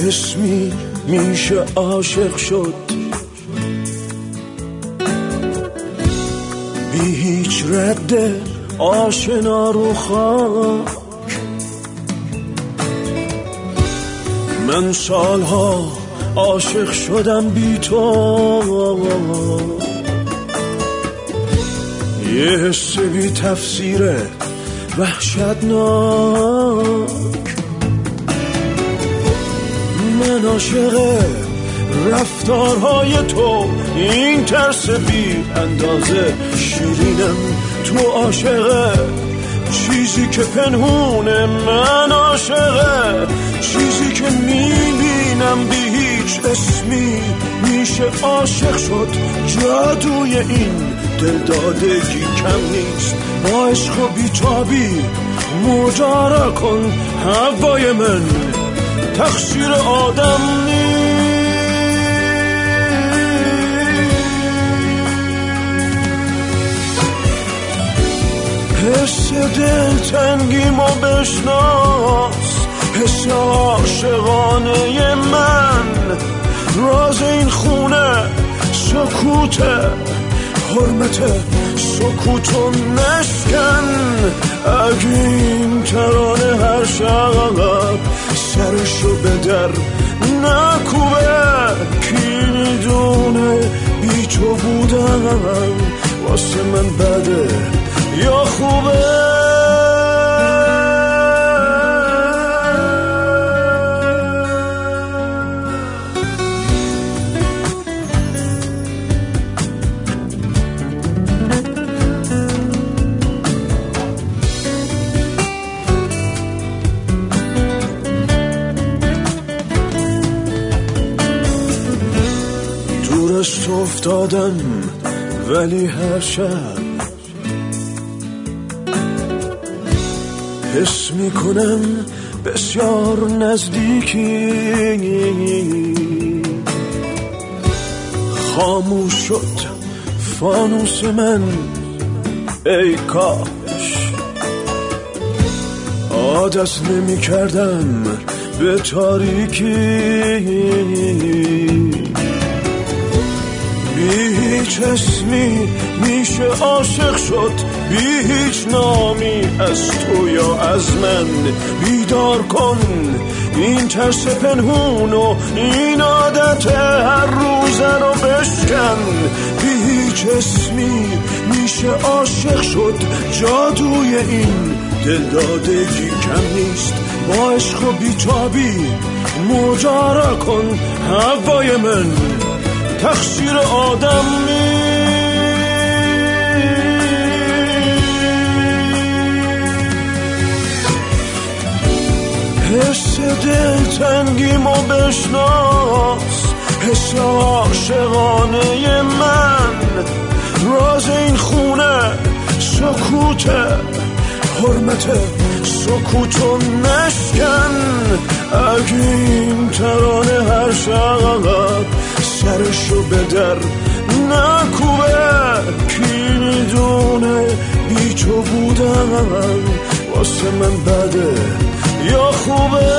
اسمی میشه عاشق شد، بی هیچ رد آشنا رو خاک. من سالها عاشق شدم بی تو، یه حس بی تفسیره وحشتناک. من عاشق رفتارهای تو، این ترس بی اندازه شیرینم. تو عاشق چیزی که پنهونه، من عاشق چیزی که میبینم. بی هیچ اسمی میشه عاشق شد، جادوی این دلدادگی کم نیست. با عشق و بیتابی مجارا کن هوای من، تقصیر آدم نیست. حس دلتنگیمو بشناس، حس عاشقانه من. راز این خونه سکوته، حرمت سکوتو نشکن. اگه این ترانه هر شب سرشو به در نکوبه، کی میدونه بی تو بودن واسه من بده یا خوبه. دورست افتادم ولی هر شب حس میکنم بسیار نزدیکی. خاموش شد فانوس من، ای کاش عادت نمی کردم به تاریکی. بی هیچ اسمی میشه عاشق شد، بی هیچ نامی از تو یا از من. بیدار کن این ترس پنهون و این عادت هر روزه رو بشکن. بی هیچ اسمی میشه عاشق شد، جادوی این دلدادگی کم نیست. با عشق و بیتابی مجارا کن هوای من، تقصیر آدم نیست. حس دلتنگیمو بشناس، حس عاشقانه من. راز این خونه سکوته، حرمت سکوتو نشکن. اگه این ترانه هر شب سرشو به در نکوبه، کی میدونه بی تو بودن واسه من بده یا خوبه.